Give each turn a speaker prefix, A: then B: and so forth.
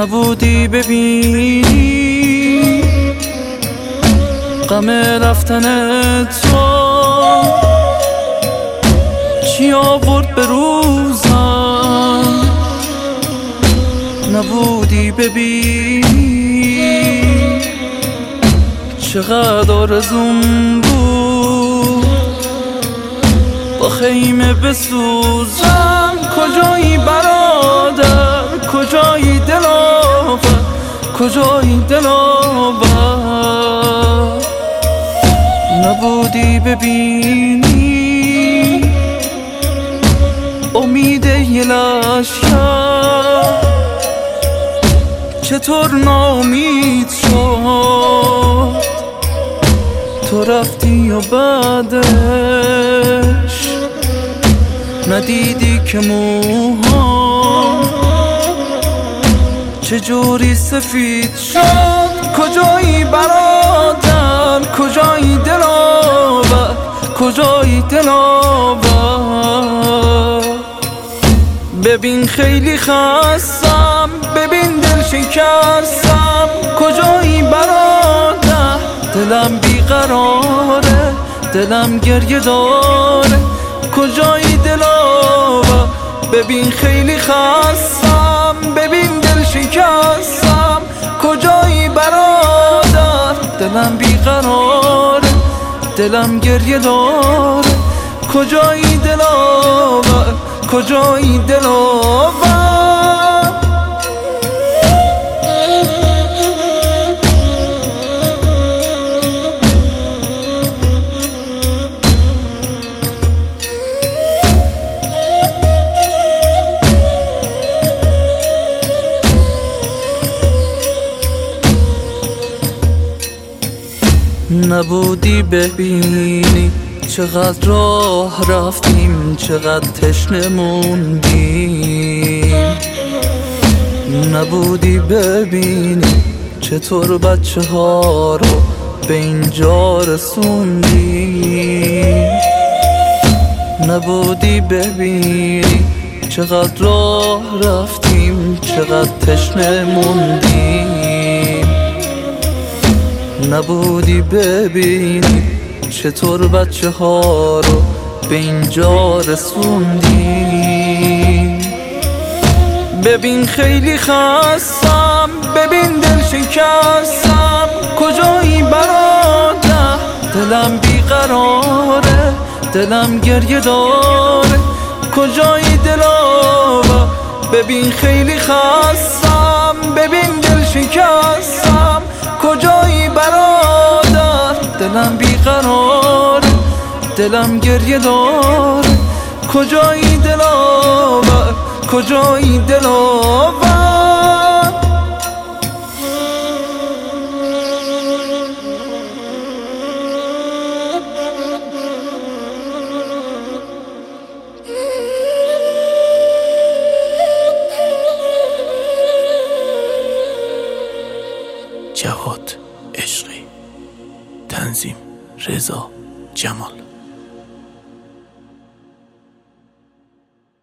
A: نبودی ببینی غم رفتن تو چی آورد به روزم. نبودی ببینی چقدر آرزوم بود با خیمه بسوزم. کجایی برادر، کجایی دلاور، کجایی دلاور. نبودی ببینی امید یه لشکر چطور ناامید شد. تو رفتی و بعدش ندیدی که موها چجوری سفید شد. کجایی برادر، کجایی دلاور، کجایی دلاور. ببین خیلی خستم، ببین دل شکستم. کجایی برادر، دلم بیقراره، دلم گریه داره. کجایی دلاور. ببین خیلی خستم، ببین دل شکستم. کجایی برادر، دلم بیقراره، دلم گریه داره. کجایی دلاور، کجایی دلاور. نبودی ببینی چقدر راه رفتیم، چقدر تشنه موندیم. نبودی ببینی چطور بچه ها رو به اینجا رسوندیم. نبودی ببینی چقدر راه رفتیم، چقدر تشنه موندیم. نبودی ببینی چطور بچه ها رو به اینجا رسوندیم. ببین خیلی خستم، ببین دل شکستم. کجایی برادر، دلم بیقراره، دلم گریه داره. کجایی دلاور. ببین خیلی خستم، ببین دل شکستم. کجایی برادر، دلم بیقراره، دلم گریه داره. کجایی دلاور، کجایی دلاور.
B: جواد عشقی. تنظیم رضا جمال.